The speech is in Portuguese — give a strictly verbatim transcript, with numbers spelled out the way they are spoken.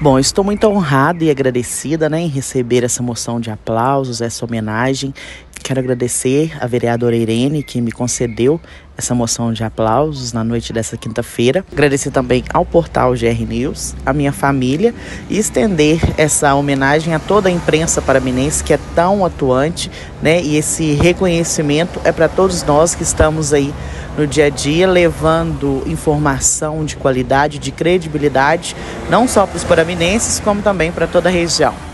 Bom, estou muito honrada e agradecida, né, em receber essa moção de aplausos, essa homenagem. Quero agradecer à vereadora Irene, que me concedeu essa moção de aplausos na noite dessa quinta-feira. Agradecer também ao portal G R News, à minha família, e estender essa homenagem a toda a imprensa paraminense que é tão atuante, né? E esse reconhecimento é para todos nós que estamos aí no dia a dia, levando informação de qualidade, de credibilidade, não só para os paraminenses, como também para toda a região.